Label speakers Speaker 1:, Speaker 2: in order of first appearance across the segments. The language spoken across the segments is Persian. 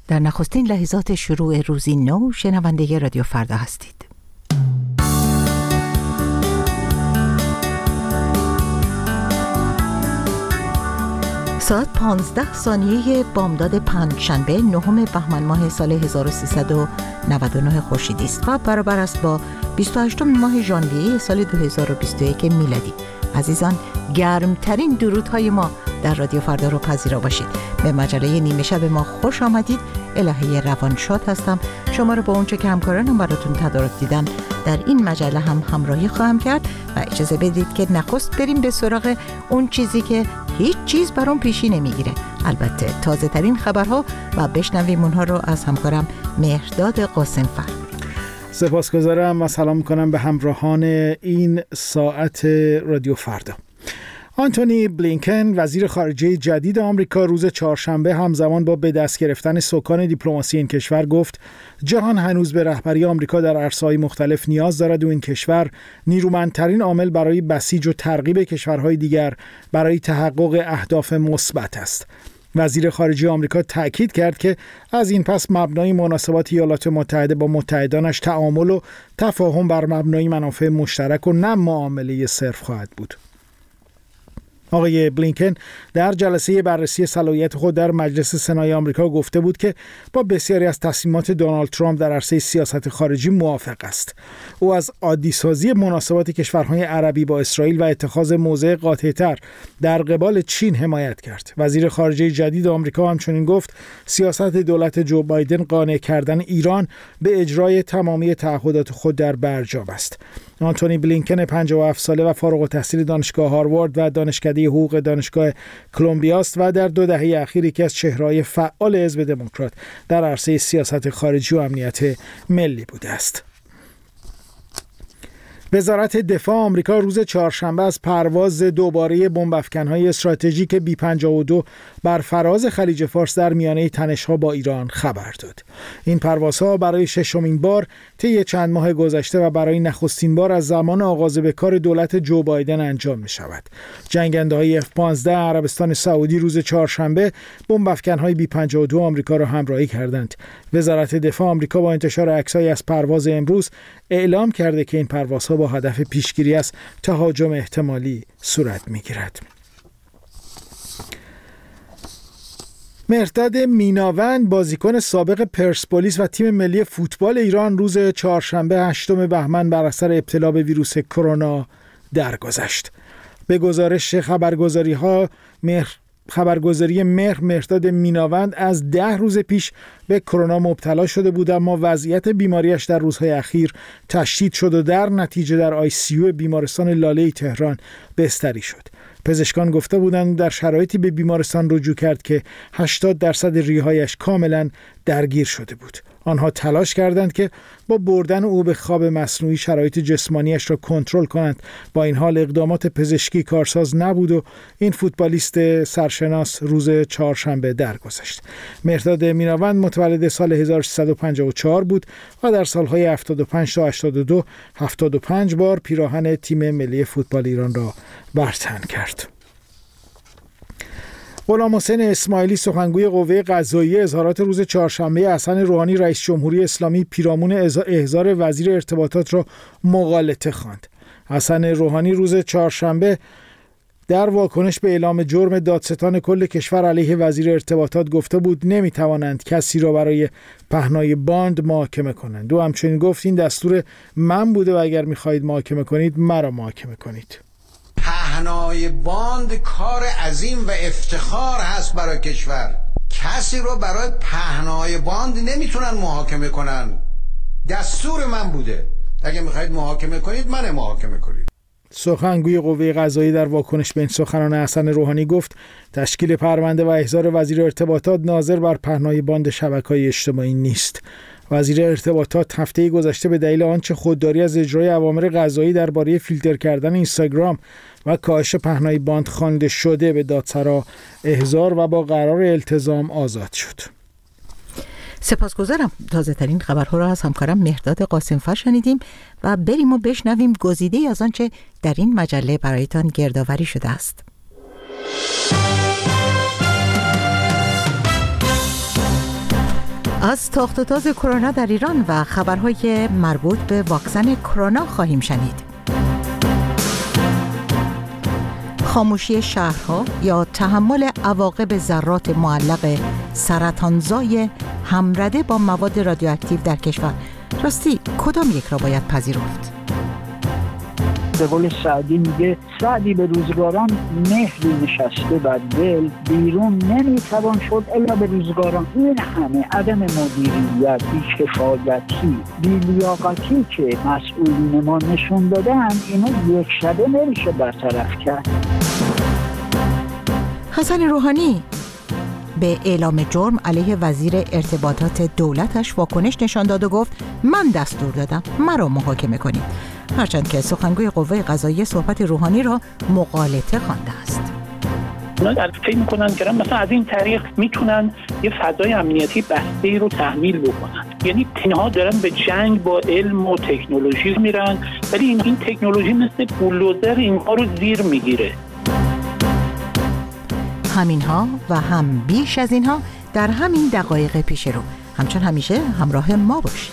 Speaker 1: در نخستین لحظات شروع روزی نو شنونده رادیو فردا هستید. ساعت 15 بامداد پنجشنبه 9 بهمن ماه سال 1399 خورشیدی است و برابر است با 28 ماه ژانویه سال 2021 میلادی. عزیزان، گرمترین درودهای ما در رادیو فردا رو پذیرا باشید. به مجله نیمه شب ما خوش آمدید. الهه روانشاد هستم. شما رو با اونچه که همکارانم براتون تدارک دیدن در این مجله هم همراهی خواهم کرد و اجازه بدید که نخست بریم به سراغ اون چیزی که هیچ چیز برام پیشی نمیگیره، البته تازه ترین خبرها، و بشنویم اونها رو از همکارم مهرداد قاسم‌فر.
Speaker 2: سپاسگزارم و سلام میکنم به همراهان این ساعت رادیو فردا. آنتونی بلینکن وزیر خارجه جدید آمریکا روز چهارشنبه همزمان با به دست گرفتن سکان دیپلماسی این کشور گفت جهان هنوز به رهبری آمریکا در عرصه‌های مختلف نیاز دارد و این کشور نیرومندترین عامل برای بسیج و ترغیب کشورهای دیگر برای تحقق اهداف مثبت است. وزیر خارجه آمریکا تأکید کرد که از این پس مبنای مناسبات ایالات متحده با متحدانش تعامل و تفاهم بر مبنای منافع مشترک و نه معامله صرف خواهد بود. آقای بلینکن در جلسه بررسی صلاحیت خود در مجلس سنای آمریکا گفته بود که با بسیاری از تصمیمات دونالد ترامپ در عرصه سیاست خارجی موافق است. او از عادی‌سازی مناسبات کشورهای عربی با اسرائیل و اتخاذ موضع قاطع‌تر در قبال چین حمایت کرد. وزیر خارجه جدید آمریکا همچنین گفت سیاست دولت جو بایدن قانع کردن ایران به اجرای تمامی تعهدات خود در برجام است. آنتونی بلینکن 57 ساله و فارغ التحصیل دانشگاه هاروارد و دانشکده حقوق دانشگاه کلمبیا است و در 2 دهه اخیر یکی از چهره‌های فعال حزب دموکرات در عرصه سیاست خارجی و امنیت ملی بوده است. وزارت دفاع آمریکا روز چهارشنبه از پرواز دوباره بمب‌افکن‌های استراتژیک بی-52 بر فراز خلیج فارس در میانه تنش‌ها با ایران خبر داد. این پروازها برای 6مین بار طی چند ماه گذشته و برای نخستین بار از زمان آغاز به کار دولت جو بایدن انجام می‌شود. جنگنده‌های F-15 عربستان سعودی روز چهارشنبه بمب‌افکن‌های بی-52 آمریکا را همراهی کردند. وزارت دفاع آمریکا با انتشار عکس‌های از پرواز امروز اعلام کرده که این پروازها با هدف پیشگیری از تهاجم احتمالی صورت می‌گیرد. مهرداد میناوند بازیکن سابق پرسپولیس و تیم ملی فوتبال ایران روز چهارشنبه 8 بهمن بر اثر ابتلا به ویروس کرونا درگذشت. به گزارش خبرگزاری مهرداد میناوند از 10 روز پیش به کرونا مبتلا شده بود، اما وضعیت بیماریش در روزهای اخیر تشدید شد و در نتیجه در ICU بیمارستان لاله تهران بستری شد. پزشکان گفته بودند در شرایطی به بیمارستان رجوع کرد که 80% ریه‌هایش کاملا درگیر شده بود. آنها تلاش کردند که با بردن او به خواب مصنوعی شرایط جسمانیش را کنترل کنند. با این حال اقدامات پزشکی کارساز نبود و این فوتبالیست سرشناس روز چهارشنبه درگذشت. مهرداد میناوند متولد سال 1354 بود و در سالهای 75 تا 82 75 بار پیراهن تیم ملی فوتبال ایران را بر تن کرد. غلامحسین اسماعیلی سخنگوی قوه قضاییه اظهارات روز چهارشنبه حسن روحانی رئیس جمهوری اسلامی پیرامون احضار وزیر ارتباطات را مغالطه خواند. حسن روحانی روز چهارشنبه در واکنش به اعلام جرم دادستان کل کشور علیه وزیر ارتباطات گفته بود نمیتوانند کسی را برای پهنای باند محاکمه کنند. او همچنین گفت این دستور من بوده و اگر میخواهید محاکمه کنید مرا محاکمه کنید.
Speaker 3: پهنای باند کار عظیم و افتخار هست برای کشور. کسی رو برای پهنای باند نمیتونن محاکمه کنن. دستور من بوده. اگه میخواید محاکمه کنید من محاکمه کنید.
Speaker 2: سخنگوی قوه قضاییه در واکنش به این سخنان حسن روحانی گفت تشکیل پرونده و احضار وزیر ارتباطات ناظر بر پهنای باند شبکه‌های اجتماعی نیست. وزیر ارتباطات هفته گذشته به دلیل آنچه خودداری از اجرای اوامر قضایی درباره فیلتر کردن اینستاگرام و کاهش پهنای باند خوانده شده به دادسرا احضار و با قرار التزام آزاد شد.
Speaker 1: سپاسگزارم. تازه ترین خبرها را از همکارم مهرداد قاسم‌فر شنیدیم و بریم و بشنویم گزیده‌ای از آنچه در این مجله برایتان گردآوری شده است. از تاخت و تاز کرونا در ایران و خبرهای مربوط به واکسن کرونا خواهیم شنید. خاموشی شهرها یا تحمل عواقب ذرات معلق سرطانزای همرده با مواد رادیواکتیو در کشور، راستی کدام یک را باید پذیرفت؟
Speaker 4: به قول سعدی میگه سعدی به روزگاران مهری نشسته بر دل، بیرون نمیتوان شد الا به روزگاران. این همه عدم مدیریت، بی‌کفایتی، بی‌لیاقتی که مسئولین ما نشون دادن، اینو یک شبه نمیشه برطرف کرد.
Speaker 1: حسن روحانی به اعلام جرم علیه وزیر ارتباطات دولتش واکنش نشان داد و گفت من دستور دادم مرا محاکمه کنید، هرچند که سخنگوی قوه قضاییه صحبت روحانی را مغالطه خوانده است.
Speaker 5: اونا در فکر میکنن که مثلا از این طریق میتونن یه فضای امنیتی بسته‌ای رو تحمیل بکنن، یعنی اینها دارن به جنگ با علم و تکنولوژی میرن، ولی این تکنولوژی مثل بولدوزر اینها رو زیر میگیره.
Speaker 1: همینها و هم بیش از اینها در همین دقایق پیش رو. همچون همیشه همراه ما باشید.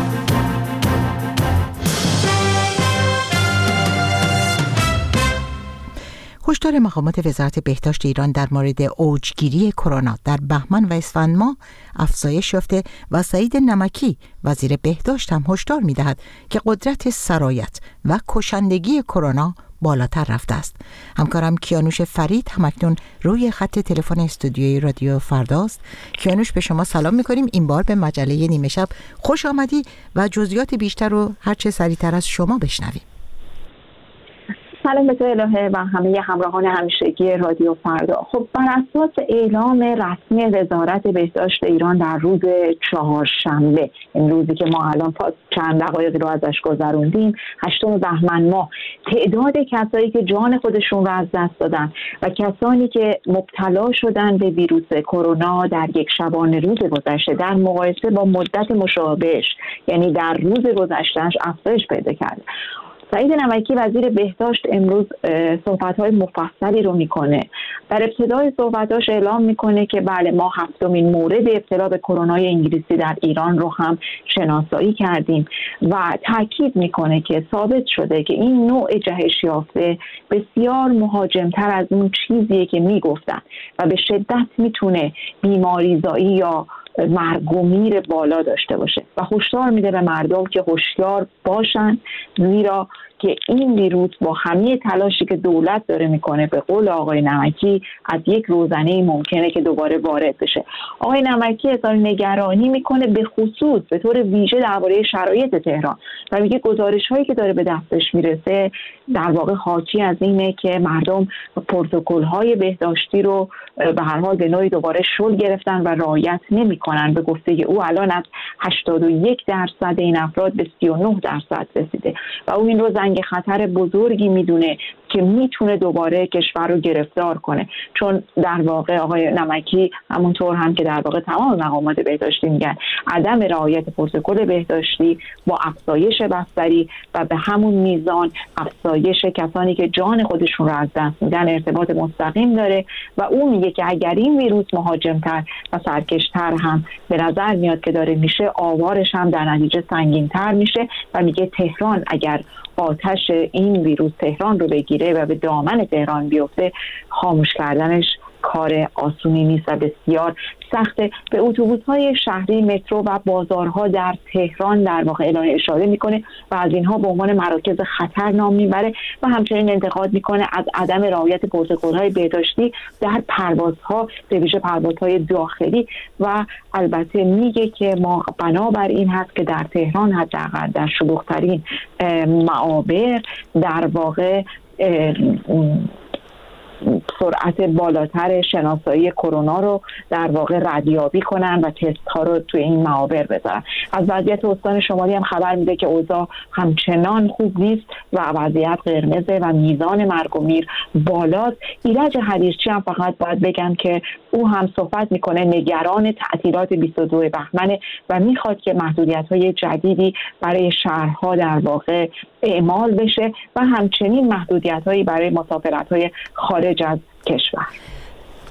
Speaker 1: هشدار مقامات وزارت بهداشت ایران در مورد اوجگیری کرونا در بهمن و اسفند ماه افزایش یافته و سعید نمکی وزیر بهداشت هم هشدار می‌دهد که قدرت سرایت و کشندگی کرونا بالاتر رفته است. همکارم کیانوش فرید همکنون روی خط تلفن استودیوی رادیو فرداست. کیانوش، به شما سلام می‌کنیم. این بار به مجله نیمه شب خوش آمدی و جزئیات بیشتر رو هرچه سریعتر از شما بشنویم.
Speaker 6: سلام به تو الهه و همه همراهان همیشگی رادیو فردا. خب بر اساس اعلام رسمی وزارت بهداشت ایران در روز چهارشنبه، این روزی که ما الان چند دقایقی رو ازش گذروندیم، 8 بهمن ماه، تعداد کسایی که جان خودشون رو از دست دادن و کسانی که مبتلا شدن به ویروس کرونا در یک شبانه روز گذشته در مقایسه با مدت مشابهش، یعنی در روز گذشتهش، افزایش پیدا کرد. سعید نمکی وزیر بهداشت امروز صحبت‌های مفصلی رو میکنه. در ابتدای صحبتاش اعلام میکنه که بله، ما 7مین مورد ابتلا به کرونای انگلیسی در ایران رو هم شناسایی کردیم و تاکید میکنه که ثابت شده که این نوع جهش یافته بسیار مهاجمتر از اون چیزیه که میگفتن و به شدت میتونه بیماریزایی یا مرگ و میر بالا داشته باشه و هشدار میده به مردم که هوشیار باشن، زیرا که این ویروس با همه تلاشی که دولت داره میکنه، به قول آقای نمکی، از یک روزنه ممکنه که دوباره وارد بشه. آقای نمکی اظهار نگرانی میکنه به خصوص به طور ویژه درباره شرایط تهران و میگه گزارش هایی که داره به دستش میرسه در واقع حاکی از اینه که مردم پروتکل های بهداشتی رو به هر حال به نوعی دوباره شل گرفتن و رعایت نمیکنن. به گفته او الان از 81% این افراد به 39% رسیده و او این رو زنگ خطر بزرگی میدونه که میتونه دوباره کشور رو گرفتار کنه، چون در واقع آقای نمکی همونطور هم که در واقع تمام مقامات بهداشتی میگن، عدم رعایت پروتکل بهداشتی با افزایش بستری و به همون میزان افزایش کسانی که جان خودشون رو از دست میدن ارتباط مستقیم داره و اون میگه که اگر این ویروس مهاجمتر و سرکشتر هم به نظر میاد که داره میشه، آوارش هم در نتیجه سنگینتر میشه و میگه تهران اگر آتش این ویروس تهران رو بگیره و به دامن تهران بیفته، خاموش کردنش کار آسونی نیست و بسیار سخته. به اتوبوس‌های شهری، مترو و بازارها در تهران در واقع اعلام اشاره میکنه و از اینها به عنوان مراکز خطر نام میبره و همچنین انتقاد میکنه از عدم رعایت پروتکل‌های بهداشتی در پروازها، به ویژه پروازهای داخلی و البته میگه که ما بنابر این هست که در تهران حداقل در شلوغ‌ترین معابر در واقع سرعت بالاتر شناسایی کرونا رو در واقع ردیابی کنن و تست ها رو توی این معابر بذارن. از وضعیت استان شمالی هم خبر میده که اوضاع همچنان خوب نیست و وضعیت قرمزه و میزان مرگ و میر بالاست. ایرج حریرچی هم فقط باید بگم که او هم صحبت میکنه، نگران تعطیلات 22 بهمن و میخواد که محدودیت‌های جدیدی برای شهرها در واقع اعمال بشه و همچنین محدودیت‌هایی برای مسافرت‌های خارج از کشور.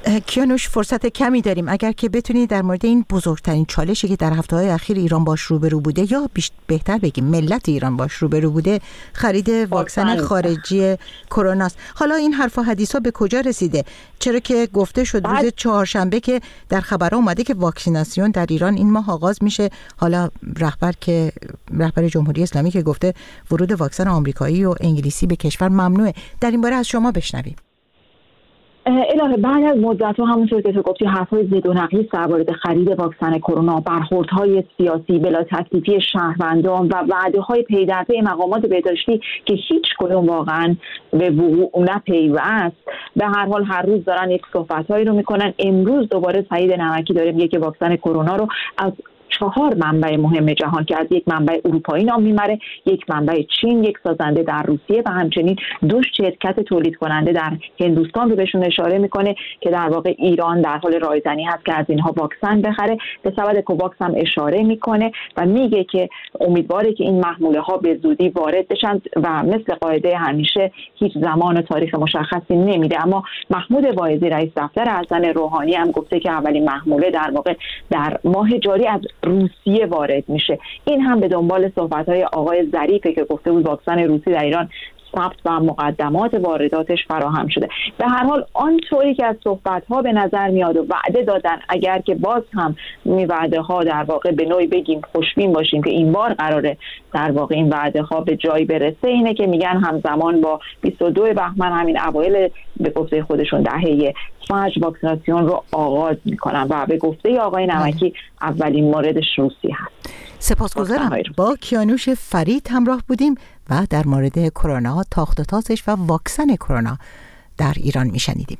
Speaker 1: کیانوش فرصت کمی داریم، اگر که بتونید در مورد این بزرگترین چالشی که در هفته‌های اخیر ایران باش روبرو بوده یا بهتر بگیم ملت ایران باش روبرو بوده خرید واکسن خارجی کرونا است. حالا این حرف و حدیثا به کجا رسیده؟ چرا که گفته شد روز چهارشنبه که در خبرها اومده که واکسیناسیون در ایران این ماه آغاز میشه. حالا رهبر جمهوری اسلامی که گفته ورود واکسن آمریکایی و انگلیسی به کشور ممنوعه. در این باره از شما بشنویم.
Speaker 6: الهه بعد از مدت‌ها همونطور که تو گفتی حرف‌های زد و نقیض در مورد خرید واکسن کرونا، برخوردهای سیاسی بلا تکلیفی شهروندان و وعده‌های پی در پی مقامات بهداشتی که هیچ کدوم واقعا به وقوع نپیوست، به هر حال هر روز دارن یک صحبت‌هایی رو میکنن. امروز دوباره سعید نمکی داره میگه که واکسن کرونا رو از 4 منبع مهم جهان که از یک منبع اروپایی نام میبره، یک منبع چین، یک سازنده در روسیه و همچنین 2 شرکت تولید کننده در هندوستان رو بهشون اشاره میکنه که در واقع ایران در حال رایزنی هست که از اینها واکسن بخره. به سبد کوواکس هم اشاره میکنه و میگه که امیدواره که این محموله ها به زودی وارد بشن و مثل قاعده همیشه هیچ زمان و تاریخ مشخصی نمیده. اما محمود واعظی رئیس دفتر ارزن روحانی هم گفته که اولین محموله در واقع در ماه جاری از روسیه وارد میشه. این هم به دنبال صحبت‌های آقای ظریفه که گفته بود واکسن روسی در ایران ثبت و مقدمات وارداتش فراهم شده. به هر حال آنطوری که از صحبت‌ها به نظر میاد و وعده دادن، اگر که باز هم این وعده‌ها در واقع به نوعی بگیم خوشبین باشیم که این بار قراره در واقع این وعده‌ها به جایی برسه، اینه که میگن همزمان با 22 بهمن همین اوایل به گفته خودشون دهه فجر واکسیناسیون رو آغاز میکنن و به گفته آقای نمکی اولین موردش روسی هست.
Speaker 1: سپاسگزارم. با کیانوش فرید همراه بودیم و در مورد کرونا، تاخت و تازش و واکسن کرونا در ایران میشنیدیم.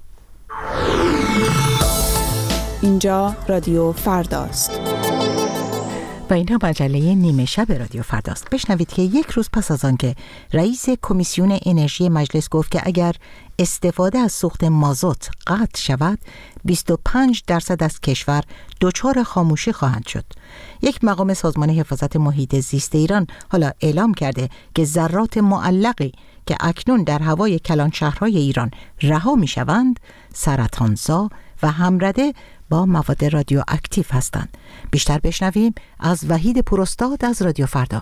Speaker 7: اینجا رادیو فرداست
Speaker 1: و اینها مجله نیمه شب رادیو فرداست. بشنوید که یک روز پس از آن که رئیس کمیسیون انرژی مجلس گفت که اگر استفاده از سوخت مازوت قطع شود 25% از کشور دچار خاموشی خواهند شد. یک مقام سازمان حفاظت محیط زیست ایران حالا اعلام کرده که ذرات معلقی که اکنون در هوای کلان شهرهای ایران رها می شوند سرطانزا و همرده با مواد رادیواکتیو هستند. بیشتر بشنویم از وحید پوراستاد از رادیو فردا.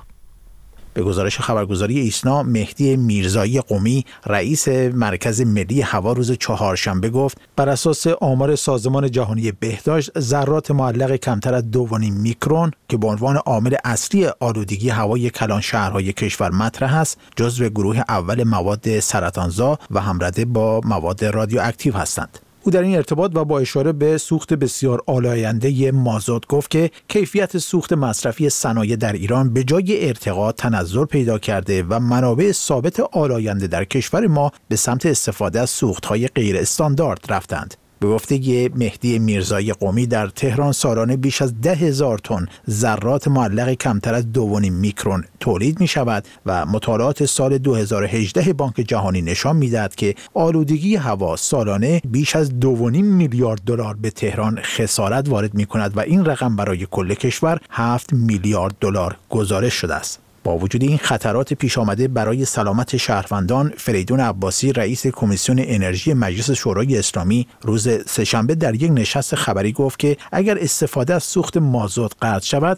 Speaker 8: به گزارش خبرگزاری ایسنا، مهدی میرزایی قمی رئیس مرکز ملی هوا روز چهارشنبه گفت بر اساس آمار سازمان جهانی بهداشت ذرات معلق کمتر از 2.5 میکرون که به عنوان عامل اصلی آلودگی هوای کلان شهرهای کشور مطرح است جزو گروه اول مواد سرطانزا و همرده با مواد رادیواکتیو هستند. او در این ارتباط و با اشاره به سوخت بسیار آلاینده مازوت گفت که کیفیت سوخت مصرفی صنایع در ایران به جای ارتقا تنزل پیدا کرده و منابع ثابت آلاینده در کشور ما به سمت استفاده از سوخت‌های غیر استاندارد رفتند. به گفته مهدی میرزایی قمی در تهران سالانه بیش از 10,000 تن ذرات معلق کمتر از 2.5 میکرون تولید می شود و مطالعات سال 2018 بانک جهانی نشان می دهد که آلودگی هوا سالانه بیش از 2.5 میلیارد دلار به تهران خسارت وارد می کند و این رقم برای کل کشور 7 میلیارد دلار گزارش شده است. با وجود این خطرات پیش آمده برای سلامت شهروندان، فریدون عباسی رئیس کمیسیون انرژی مجلس شورای اسلامی روز سه‌شنبه در یک نشست خبری گفت که اگر استفاده از سوخت مازوت قطع شود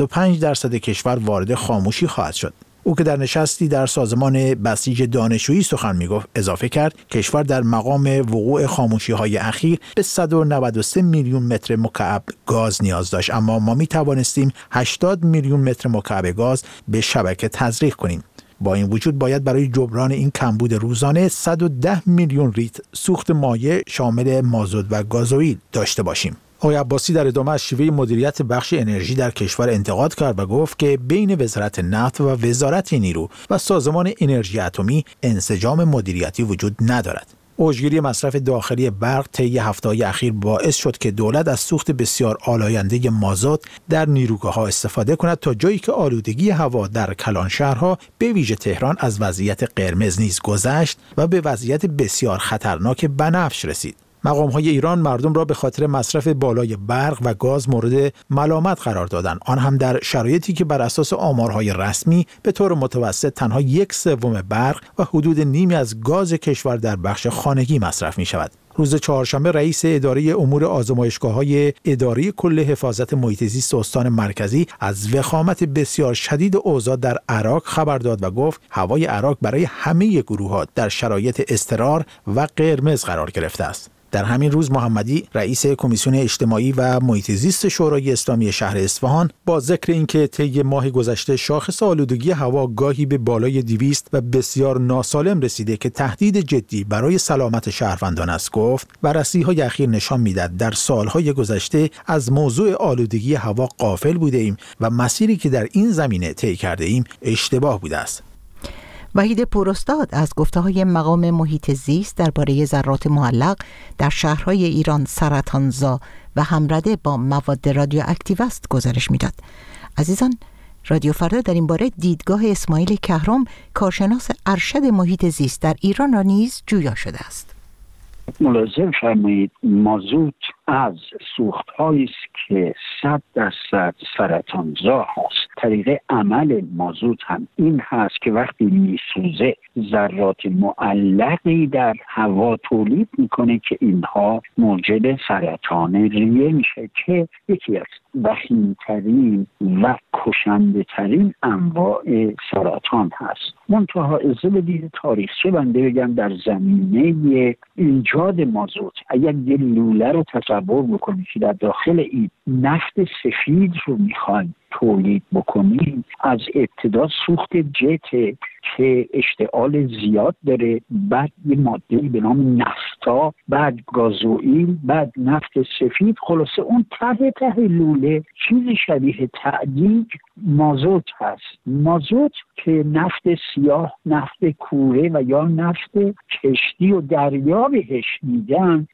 Speaker 8: 25% کشور وارد خاموشی خواهد شد. او که در نشستی در سازمان بسیج دانشجویی سخن میگفت اضافه کرد کشور در مقام وقوع خاموشی‌های اخیر به 193 میلیون متر مکعب گاز نیاز داشت، اما ما می توانستیم 80 میلیون متر مکعب گاز به شبکه تزریق کنیم. با این وجود باید برای جبران این کمبود روزانه 110 میلیون لیتر سوخت مایع شامل مازوت و گازوئیل داشته باشیم. آقای عباسی در ادامه از شیوه مدیریت بخش انرژی در کشور انتقاد کرد و گفت که بین وزارت نفت و وزارت نیرو و سازمان انرژی اتمی انسجام مدیریتی وجود ندارد. اوجگیری مصرف داخلی برق طی هفته‌های اخیر باعث شد که دولت از سوخت بسیار آلاینده مازوت در نیروگاه‌ها استفاده کند تا جایی که آلودگی هوا در کلان شهرها به ویژه تهران از وضعیت قرمز نیز گذشت و به وضعیت بسیار خطرناک بنفش رسید. مقام‌های ایران مردم را به خاطر مصرف بالای برق و گاز مورد ملامت قرار دادند، آن هم در شرایطی که بر اساس آمارهای رسمی به طور متوسط تنها 1/3 برق و حدود نیمی از گاز کشور در بخش خانگی مصرف می‌شود. روز چهارشنبه رئیس اداره امور آزمایشگاه‌های اداره کل حفاظت محیط زیست استان مرکزی از وخامت بسیار شدید اوضاع در عراق خبر داد و گفت هوای عراق برای همه گروه‌ها در شرایط اضطرار و قرمز قرار گرفته است. در همین روز محمدی رئیس کمیسیون اجتماعی و محیط زیست شورای اسلامی شهر اصفهان با ذکر اینکه طی ماه گذشته شاخص آلودگی هوا گاهی به بالای 200 و بسیار ناسالم رسیده که تهدید جدی برای سلامت شهروندان است گفت بررسی‌های اخیر نشان می‌دهد در سال‌های گذشته از موضوع آلودگی هوا غافل بوده‌ایم و مسیری که در این زمینه طی کرده‌ایم اشتباه بوده است.
Speaker 1: وحید پوراستاد از گفته‌های مقام محیط زیست درباره ذرات معلق در شهرهای ایران سرطانزا و همرده با مواد رادیواکتیو است گزارش می‌داد. عزیزان، رادیو فردا در این باره دیدگاه اسماعیل کهرم کارشناس ارشد محیط زیست در ایران را نیز جویا شده است.
Speaker 4: ملاحظه فرمایید مازوت از سوخت‌هایی است که 100% سرطانزا هست. طریق عمل مازوت هم این هست که وقتی میسوزه ذرات معلقی در هوا تولید میکنه که اینها موجب سرطان ریه میشه که یکی از وخیم‌ترین و کشنده‌ترین انواع سرطان هست. منتها اجازه بدید تاریخچه بنده بگم در زمینه ایجاد مازوت اگر یه لوله رو تصور بکنید که در داخل این نفت سفید رو میخوایم تولید بکنیم، از ابتدا سوخت جت که اشتعال زیاد داره، بعد یه ماده به نام نفتا، بعد گازوئیل، بعد نفت سفید، خلاصه اون ته لوله چیزی شبیه تعدیق مازوت هست. مازوت که نفت سیاه، نفت کوره و یا نفت کشتی و دریا بهش میگن،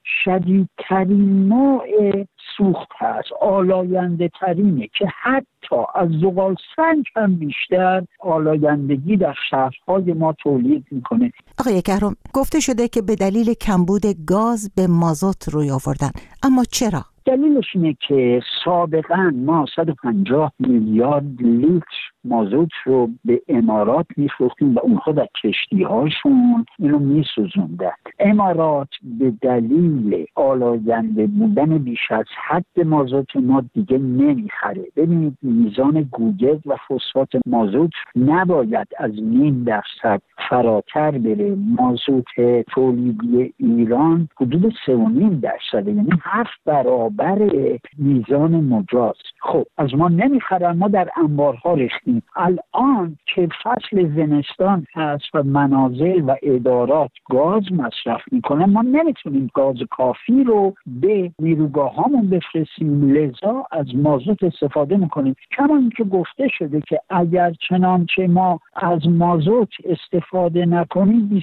Speaker 4: شدیدترین نوع سوخت هست، آلاینده ترینه که حتی از زغال سنگ هم بیشتر آلایندگی در شهرهای ما تولید میکنه.
Speaker 1: آقای کهرم، گفته شده که به دلیل کمبود گاز به مازوت روی آوردن، اما چرا؟
Speaker 4: دلیلش اینه که سابقا ما 150 میلیارد لیتر مازوت رو به امارات میفروختیم و اونها در کشتی هاشون اینو میسوزوندن. امارات به دلیل آلاینده بودن بیش از حد مازوت ما دیگه نمیخره. ببینید میزان گوگرد و فسفات مازوت نباید از 0.5% فراتر بره. مازوت تولیدی ایران حدود 3.5%، یعنی 7 برابر میزان مجاز. خب از ما نمیخرن، ما در انبارها ریختیم. الان که فصل زمستان هست و منازل و ادارات گاز مصرف میکنن، ما نمیتونیم گاز کافی رو به نیروگاهامون بفرستیم، لذا از مازوت استفاده میکنیم. کما اینکه گفته شده که اگر چنانچه ما از مازوت استفاده نکنیم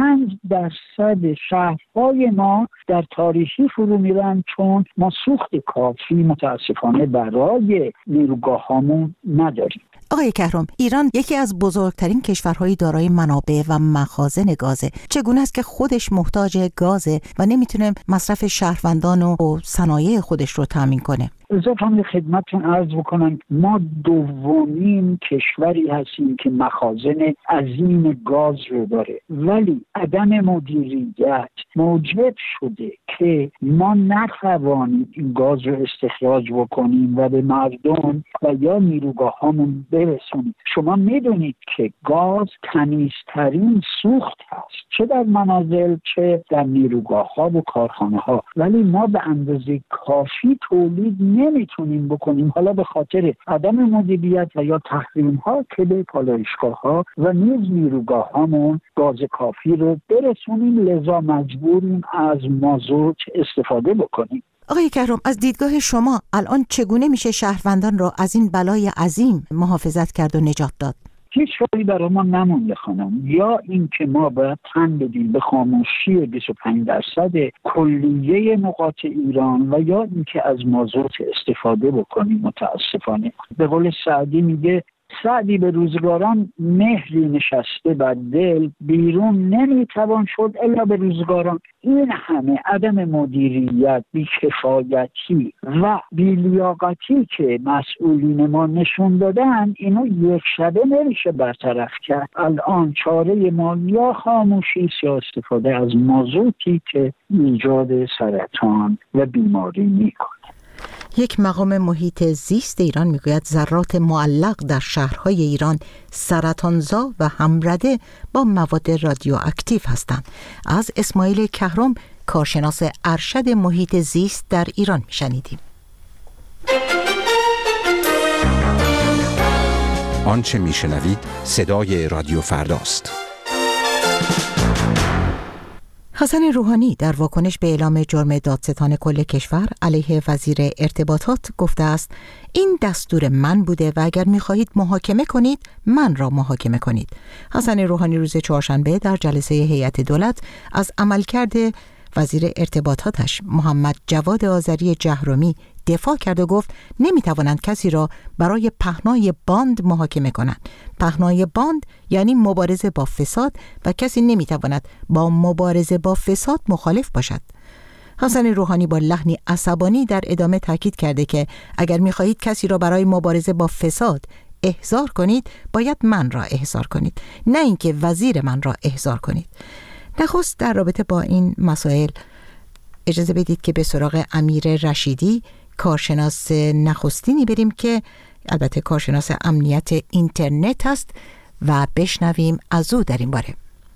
Speaker 4: 25% شهرهای ما در تاریخی فرو میرن، چون ما سوخت کافی متاسفانه برای نیروگاهامون نداریم.
Speaker 1: آقای کهرم، ایران یکی از بزرگترین کشورهای دارای منابع و مخازن گازه. چگونه است که خودش محتاج گازه و نمیتونه مصرف شهروندان و صنایع خودش رو تامین کنه؟
Speaker 4: اضافه خدمتتون عرض بکنم ما دومین کشوری هستیم که مخازن عظیم گاز رو داره، ولی عدم مدیریت موجب شده که ما نتوانیم این گاز رو استخراج بکنیم و به مردم و یا نیروگاهامون برسونیم. شما میدونید که گاز تمیزترین سوخت هست، چه در منازل چه در نیروگاه‌ها و کارخانه‌ها، ولی ما به اندازه کافی تولید نمیتونیم بکنیم، حالا به خاطر عدم مدیریت و یا تحریم‌ها که به پالایشگاه‌ها و نیز نیروگاه‌هامون گاز کافی رو برسونیم، لذا مجبوریم از مازوت استفاده بکنیم.
Speaker 1: آقای کهرم، از دیدگاه شما الان چگونه میشه شهروندان را از این بلای عظیم محافظت کرد و نجات داد؟
Speaker 4: هیچ راهی برای ما نمونده خانم، یا این که ما باید تن بدیم به خاموشی 25% کلیه نقاط ایران و یا این که از مازوت استفاده بکنیم. متاسفانه به قول سعدی میگه سعدی به روزگاران مهری نشسته بر دل، بیرون نمیتوان شد الا به روزگاران. این همه عدم مدیریت، بی‌کفایتی و بی‌لیاقتی که مسئولین ما نشون دادن، اینو یک شبه نمیشه برطرف کرد. الان چاره ما یا خاموشی است یا استفاده از مازوتی که ایجاد سرطان و بیماری میکنه.
Speaker 1: یک مقام محیط زیست ایران میگوید ذرات معلق در شهرهای ایران سرطانزا و همرده با مواد رادیواکتیو هستند. از اسماعیل کهرم، کارشناس ارشد محیط زیست در ایران میشنیدیم.
Speaker 9: آنچه میشنوید صدای رادیو فرداست.
Speaker 1: حسن روحانی در واکنش به اعلام جرم دادستان کل کشور علیه وزیر ارتباطات گفته است این دستور من بوده و اگر می‌خواهید محاکمه کنید من را محاکمه کنید. حسن روحانی روز چهارشنبه در جلسه هیئت دولت از عملکرد وزیر ارتباطاتش محمد جواد آذری جهرمی دفاع کرد و گفت نمیتوانند کسی را برای پهنای باند محاکمه کنند. پهنای باند یعنی مبارزه با فساد و کسی نمیتواند با مبارزه با فساد مخالف باشد. حسن روحانی با لحنی عصبانی در ادامه تاکید کرده که اگر میخواهید کسی را برای مبارزه با فساد احضار کنید باید من را احضار کنید، نه اینکه وزیر من را احضار کنید. نخست در رابطه با این مسائل اجازه بدید که به سراغ امیر رشیدی، کارشناس نخستینی بریم که البته کارشناس امنیت اینترنت هست و بشنویم از او در این باره.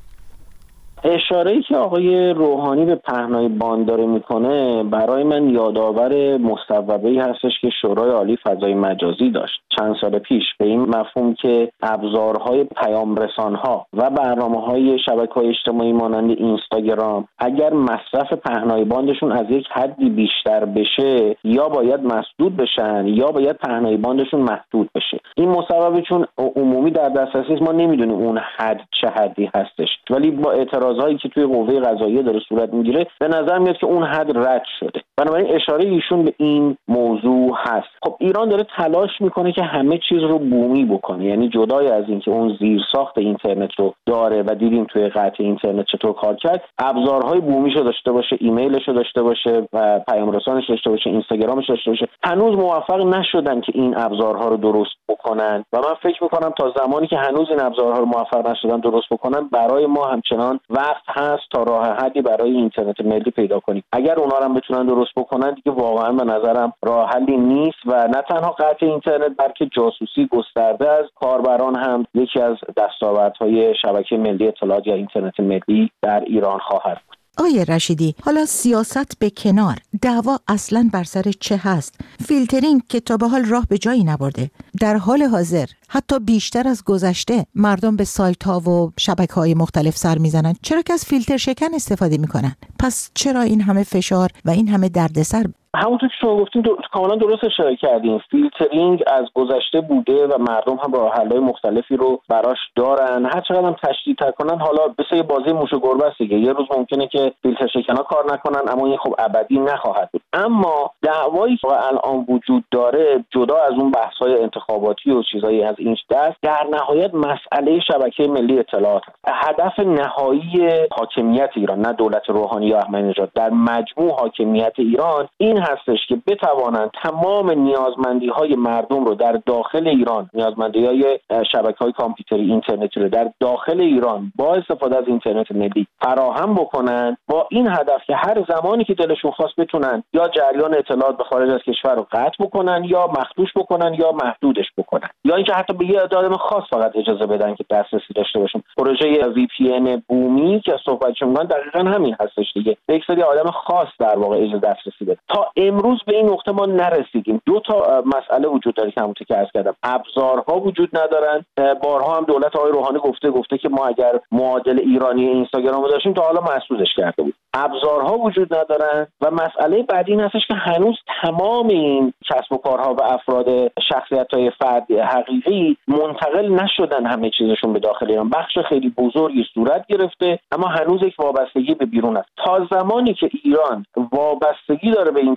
Speaker 10: اشاره‌ای که آقای روحانی به پهنای باند داره میکنه برای من یادآور مصوبه‌ای هستش که شورای عالی فضای مجازی داشت چند سال پیش، به این مفهوم که ابزارهای پیام رسان‌ها و برنامه‌های شبکه‌های اجتماعی مانند اینستاگرام اگر مصرف پهنای باندشون از یک حدی بیشتر بشه یا باید مسدود بشن یا باید پهنای باندشون محدود بشه. این مصوبه چون عمومی در دسترسی است ما نمیدونیم اون حد چه حدی هستش، ولی با اعتراضایی که توی قوه قضاییه داره صورت میگیره به نظر میاد که اون حد رد شده. بنابراین اشاره ایشون به این موضوع هست. خب ایران داره تلاش میکنه که همه چیز رو بومی بکنه، یعنی جدای از این که اون زیرساخت اینترنت رو داره و دیدیم توی قطع اینترنت چطور کار کرد، ابزارهای بومیش رو داشته باشه، ایمیلش رو داشته باشه و پیام رسانش داشته باشه، اینستاگرامش داشته باشه. هنوز موفق نشدن که این ابزارها رو درست بکنن و من فکر میکنم تا زمانی که هنوز این ابزارها رو موفق نشدن درست بکنن برای ما همچنان وقت هست تا راه حلی برای اینترنت ملی پیدا کنیم. اگر اونا رو هم بتونن درست بکنن دیگه واقعا به نظرم راه حلی نیست و نه تنها قطع اینترنت بلکه جاسوسی گسترده از کاربران هم یکی از دستاوردهای شبکه ملی اطلاعات یا اینترنت ملی در ایران خواهد بود.
Speaker 1: آقای رشیدی، حالا سیاست به کنار، دعوا اصلاً بر سر چه هست؟ فیلترینگ که تا به حال راه به جایی نبرده. در حال حاضر حتی بیشتر از گذشته مردم به سایت ها و شبکه های مختلف سر میزنن، چرا که از فیلتر شکن استفاده میکنن؟ پس چرا این همه فشار و این همه دردسر؟
Speaker 10: همونطور که شما گفتین کاملا درست اشاره کردین. فیلترینگ از گذشته بوده و مردم هم راه حل‌های مختلفی رو براش دارن. هر چقدر هم تشدید کنن حالا مثل بازی موش و گربه است دیگه. یه روز ممکنه که فیلتر شکن‌ها کار نکنن اما این خب ابدی نخواهد بود. اما دعوایی که الان وجود داره جدا از اون بحث‌های انتخاباتی و چیزایی از این دست، در نهایت مسئله شبکه ملی اطلاعات است. هدف نهایی حاکمیت ایران، نه دولت روحانی یا احمدی نژاد، در مجموع حاکمیت ایران این هستش که بتوانند تمام نیازمندی‌های مردم رو در داخل ایران، نیازمندی‌های شبکه‌های کامپیوتری اینترنتی رو در داخل ایران با استفاده از اینترنت ملی فراهم بکنن، با این هدف که هر زمانی که دلشون خواست بتونن یا جریان اطلاعات به خارج از کشور رو قطع بکنن یا مخدوش بکنن یا محدودش بکنن، یا اینکه حتی به یه آدم خاص فقط اجازه بدن که دسترسی داشته باشن. پروژه VPN بومی که صحبتش می‌کنن دقیقاً همین هستش دیگه. یک سری آدم خاص در واقع اجازه دسترسی بده. تا امروز به این نقطه ما نرسیدیم. دو تا مسئله وجود داره که همونطور که عرض کردم، ابزارها وجود ندارن. بارها هم دولت آقای روحانی گفته که ما اگر معادل ایرانی اینستاگرام رو داشتیم تا حالا مسدودش کرده بود. ابزارها وجود ندارن و مسئله بعدی این هستش که هنوز تمام این کسب و کارها و افراد شخصیت‌های فردی حقیقی منتقل نشدن همه چیزشون به داخل ایران. بخش خیلی بزرگی صورت گرفته اما هنوز یک وابستگی به بیرون است. تا زمانی که ایران وابستگی داره به این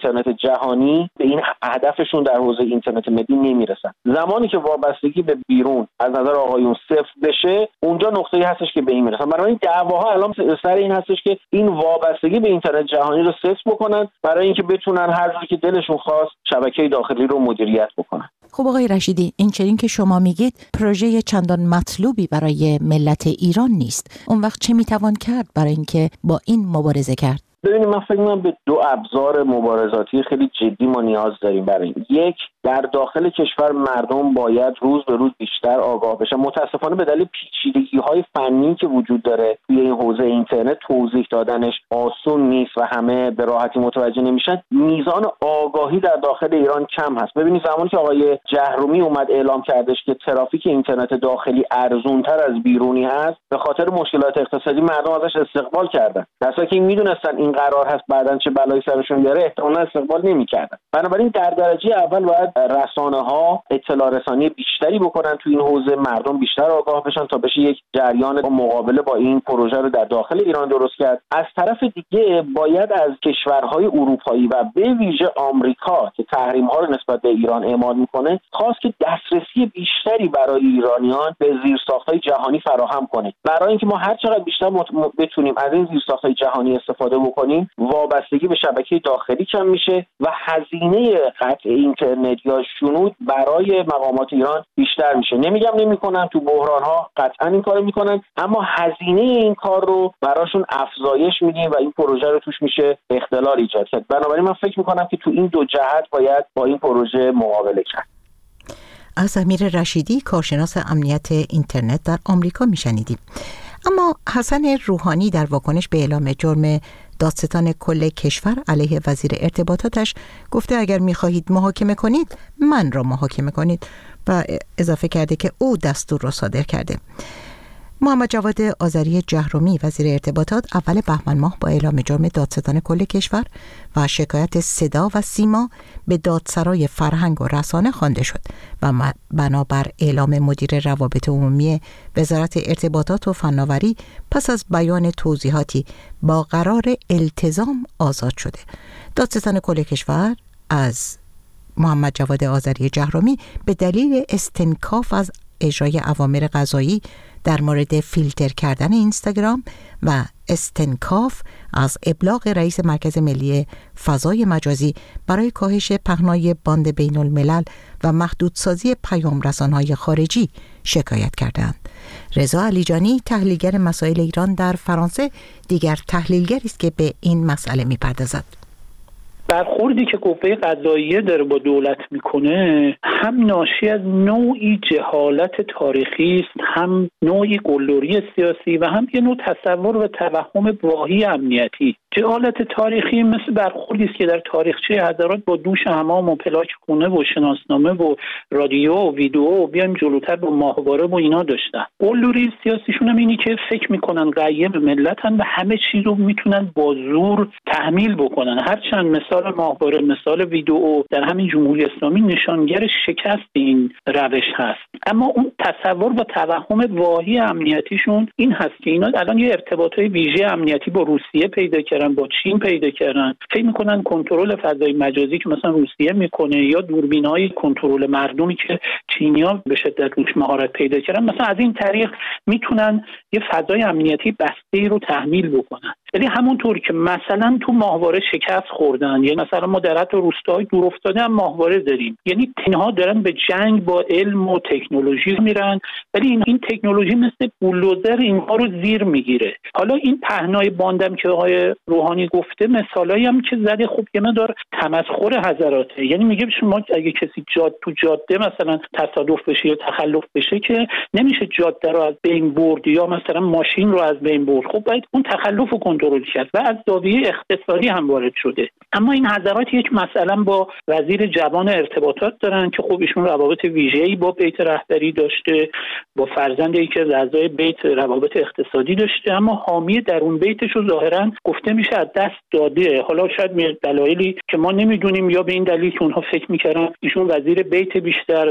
Speaker 10: اینترنت جهانی به این هدفشون در حوزه اینترنت ملی نمیرسن. زمانی که وابستگی به بیرون از نظر آقایون صفر بشه، اونجا نقطه‌ای هستش که به این میرسن. بنابراین دعواها الان سر این هستش که این وابستگی به اینترنت جهانی رو صفر بکنن برای اینکه بتونن هر جوری که دلشون خواست شبکه داخلی رو مدیریت بکنن.
Speaker 1: خب آقای رشیدی، این چنین که شما میگید پروژه چندان مطلوبی برای ملت ایران نیست. اون وقت چه میتوان کرد برای اینکه با این مبارزه کرد؟
Speaker 10: ببینید، من فکر می‌کنم به دو ابزار مبارزاتی خیلی جدی ما نیاز داریم برای این. یک، در داخل کشور مردم باید روز به روز بیشتر آگاه بشن. متاسفانه به دلیل پیچیدگی‌های فنی که وجود داره توی این حوزه اینترنت توضیح دادنش آسون نیست و همه به راحتی متوجه نمیشن. میزان آگاهی در داخل ایران کم هست. ببینید زمانی که آقای جهرومی اومد اعلام کردش که ترافیک اینترنت داخلی ارزان‌تر از بیرونی هست، به خاطر مشکلات اقتصادی مردم ازش استقبال کردن. در حالی که میدونستن این قرار هست بعداً چه بلایی سرشون بیاره، احتمالاً استقبال نمی‌کردن. بنابراین در درجه اول باید رسانه‌ها اطلاع رسانی بیشتری بکنن تو این حوزه، مردم بیشتر آگاه بشن تا بشه یک جریان مقابله با این پروژه رو در داخل ایران درست کرد. از طرف دیگه باید از کشورهای اروپایی و به ویژه آمریکا که تحریم‌ها رو نسبت به ایران اعمال می‌کنه خواست که دسترسی بیشتری برای ایرانیان به زیرساخت‌های جهانی فراهم کنه. برای اینکه ما هر چقدر بیشتر بتونیم از این زیرساخت‌های جهانی استفاده بکنیم، وابستگی به شبکه داخلی کم میشه و هزینه قطع اینترنت یا شنود برای مقامات ایران بیشتر میشه. نمیگم نمیکنن، تو بحران‌ها قطعا این کارو میکنن، اما هزینه این کار رو براشون افزایش میدیم و این پروژه رو توش میشه اختلال ایجاد کرد. بنابراین من فکر میکنم که تو این دو جهت باید با این پروژه مقابله کرد.
Speaker 1: از امیر رشیدی، کارشناس امنیت اینترنت در آمریکا میشنیدیم. اما حسن روحانی در واکنش به اعلام جرم دادستان کل کشور علیه وزیر ارتباطاتش گفته اگر می‌خواهید محاکمه کنید من را محاکمه کنید و اضافه کرده که او دستور را صادر کرده. محمد جواد آذری جهرومی وزیر ارتباطات اول بهمن ماه با اعلام جرم دادستان کل کشور و شکایت صدا و سیما به دادسرای فرهنگ و رسانه خوانده شد و بنابر اعلام مدیر روابط عمومی وزارت ارتباطات و فناوری پس از بیان توضیحاتی با قرار التزام آزاد شده. دادستان کل کشور از محمد جواد آذری جهرومی به دلیل استنکاف از اجرای اوامر قضایی در مورد فیلتر کردن اینستاگرام و استنکاف از ابلاغ رئیس مرکز ملی فضای مجازی برای کاهش پهنای باند بین الملل و محدودسازی پیام رسانهای خارجی شکایت کردند. رضا علیجانی، تحلیلگر مسائل ایران در فرانسه، دیگر تحلیلگری است که به این مسئله می‌پردازد.
Speaker 5: برخوردی که قوه قضاییه داره با دولت میکنه هم ناشی از نوعی جهالت تاریخی است، هم نوعی قلدری سیاسی و هم یه نوع تصور و توهم واهی امنیتی. جهالت تاریخی مثل برخوردی است که در تاریخچه حضرات با دوش حمام و پلاک خونه و شناسنامه و رادیو و ویدیو و بیایم جلوتر با ماهواره و اینا داشتن. قلدری سیاسیشون هم اینی که فکر میکنن غیب ملتن و همه چیز رو میتونن با زور تحمیل بکنن. هرچند مثال ماهواره، مثال ویدیو در همین جمهوری اسلامی نشانگر شکست این روش هست. اما اون تصور و توهم واهی امنیتیشون این هست که اینا الان یه ارتباطات ویژه امنیتی با روسیه پیدا کردن، با چین پیدا کردن. فکر میکنن کنترل فضای مجازی که مثلا روسیه میکنه یا دوربین‌های کنترل مردمی که چینی‌ها به شدت روش مهارت پیدا کردن، مثلا از این طریق میتونن یه فضای امنیتی بسته‌ای رو تحمیل بکنن. یعنی همونطور که مثلا تو ماهواره شکست خوردن، یعنی مثلا ما در حتی روستاهای دور افتاده هم ماهواره داریم، یعنی اینها دارن به جنگ با علم و تکنولوژی میرن، ولی این تکنولوژی مثل بولدوزر اینها رو زیر میگیره. حالا این پهنای باندم که آقای روحانی گفته مثالایی هم که زده، خب یه مقدار تمسخر حضراته. یعنی میگه شما اگه کسی تو جاده مثلا تصادف بشه یا تخلف بشه که نمیشه جاده رو از بین برد یا مثلا ماشین رو از بین برد، خب باید اون تخلف رو کنترل کرد و از زاویه اقتصادی هم وارد شده. اما این حضرات یک مثلا با وزیر جوان ارتباطات دارن که خب ایشون روابط ویژه‌ای با بیت رهبری داشته، با فرزندی که اعضای بیت روابط اقتصادی داشته، اما حامی درون بیتش رو ظاهرا گفته میشه از دست داده. حالا شاید دلایلی که ما نمیدونیم یا به این دلیل که اونها فکر میکردن ایشون وزیر بیت بیشتر طرف